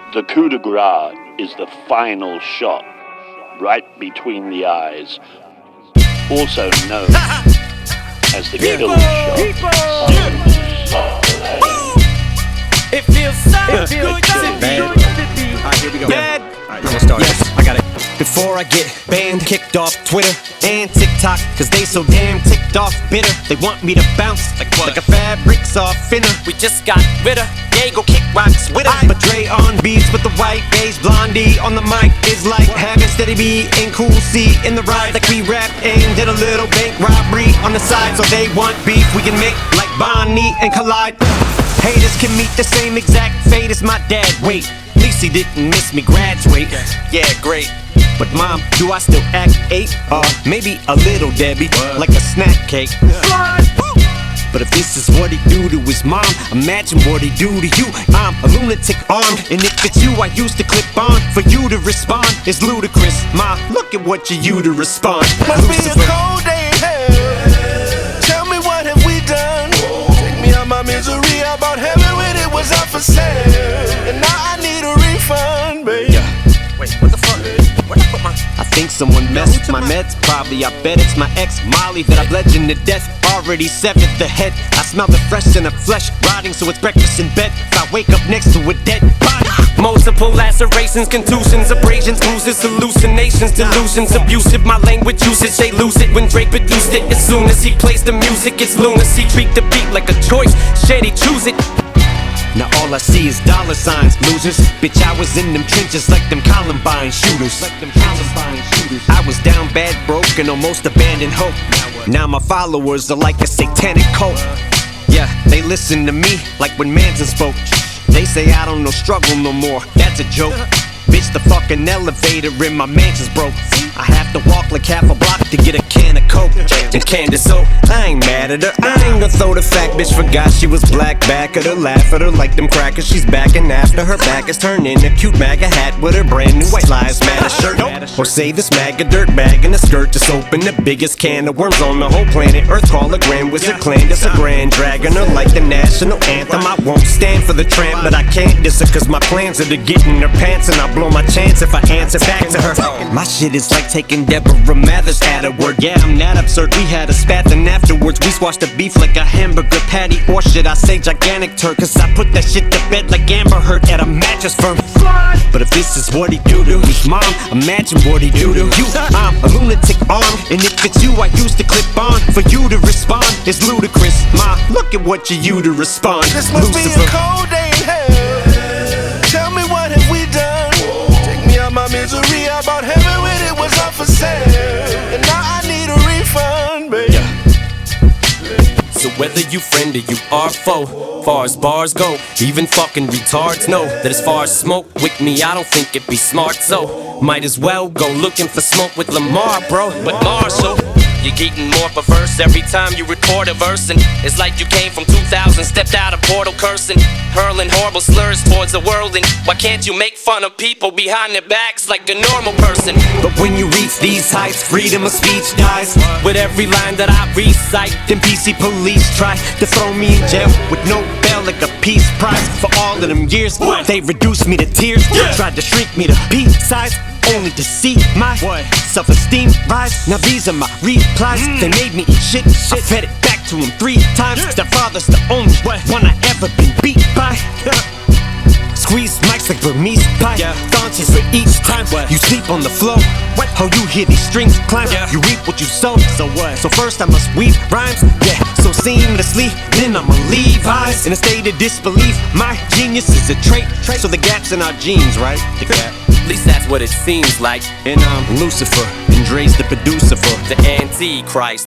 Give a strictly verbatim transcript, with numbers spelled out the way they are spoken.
The coup de grace is the final shot, right between the eyes, also known as the kill shot. It feels so it feels good to be. Alright, here we go. Bad. Alright, I'm gonna start. Yes, I got it. Before I get banned, kicked off Twitter and TikTok, cause they so damn ticked off bitter. They want me to bounce like what? Like a fabric's off finner. We just got rid of Diego kick rocks with us. But Dre on beats with the white beige blondie on the mic is like having Steady B and Cool C in the ride. Like we rap and did a little bank robbery on the side. So they want beef, we can make like Bonnie and Collide. Haters can meet the same exact fate as my dad. Wait, at least he didn't miss me graduate. Yeah, great. But mom, do I still act eight? Uh, maybe a little Debbie, like a snack cake. But if this is what he do to his mom, imagine what he do to you. I'm a lunatic armed, and if it's you I used to clip on, for you to respond is ludicrous. Ma, look at what you do to respond. Must Lucifer. Be a cold day in hell. Tell me what have we done? Take me out my misery. I bought heaven when it was up for sale, and now I need a refund, baby. Yeah. Wait, what the fuck? Where I put my? I think someone messed with my meds. Probably, I bet it's my ex Molly that I bludgeoned to death. Already severed the head. I smell the fresh in the flesh, rotting, so it's breakfast in bed. If I wake up next to a dead body. Multiple lacerations, contusions, abrasions, bruises, hallucinations, delusions, abusive. My language usage, they lose it when Drake produced it. As soon as he plays the music, it's lunacy. Treat the beat like a choice, shady, choose it. Now all I see is dollar signs, losers. Bitch, I was in them trenches like them Columbine shooters. Like them Columbine shooters. I was down bad, broke, and almost abandoned hope. Now my followers are like a satanic cult. Yeah, they listen to me like when Manson spoke. They say I don't know struggle no more, that's a joke. Bitch, the fucking elevator in my mansion's broke. I have to walk like half a block to get a can of Coke and Candace soap. I ain't mad at her, I ain't gonna throw the fact. Bitch forgot she was black, back at her, laugh at her like them crackers. She's backing after her back is turned in a cute MAGA hat with her brand new white lives matter shirt. Or say this MAGA dirt bag in a skirt just open the biggest can of worms on the whole planet Earth. Call a Grand Wizard Clan, that's a grand dragon. Her like the national anthem. I won't stand for the tramp, but I can't diss her cause my plans are to get in her pants, and I'll blow my chance if I answer back to her. My shit is like taking Deborah Mathers at a word. Yeah, I'm that absurd. We had a spat, then afterwards we squashed the beef like a hamburger patty. Or should I say gigantic turd? Cause I put that shit to bed like Amber Heard at a mattress firm. But if this is what he do to his mom, imagine what he do to you. I'm a lunatic armed, and if it's you I used to clip on, for you to respond is ludicrous. Ma, look at what you do to respond. This must Lucifer. be a cold day in hell. Tell me what have we done? Take me out my misery. I bought heaven when it was up for sale, and now I need a refund, baby. Yeah. So whether you friend or you are foe, far as bars go, even fucking retards know that as far as smoke with me, I don't think it'd be smart. So might as well go looking for smoke with Lamar, bro. But Marshall, you're getting more perverse every time you record a verse, and it's like you came from two thousand, stepped out a portal cursing, hurling horrible slurs towards the world. And why can't you make fun of people behind their backs like a normal person? But when you reach these heights, freedom of speech dies. With every line that I recite, Then P C police try to throw me in jail with no bail like a peace prize. For all of them years, they reduced me to tears. Tried to shrink me to pea size, only to see my self-esteem rise. Now these are my replies. They made me eat shit. I fed it back to them three times. Stepfather's the only one I ever been beat by. Squeeze mics like Burmese pie. Yeah. Daunches for each time. What? You sleep on the floor. What? How you hear these strings climb? Yeah. You reap what you sow. So what? So first I must weave rhymes. Yeah. So seamlessly, then I'ma leave eyes in a state of disbelief. My genius is a trait. trait. So the gaps in our genes, right? The gap. at least that's what it seems like. And I'm Lucifer, and Dre's the producer for the Antichrist.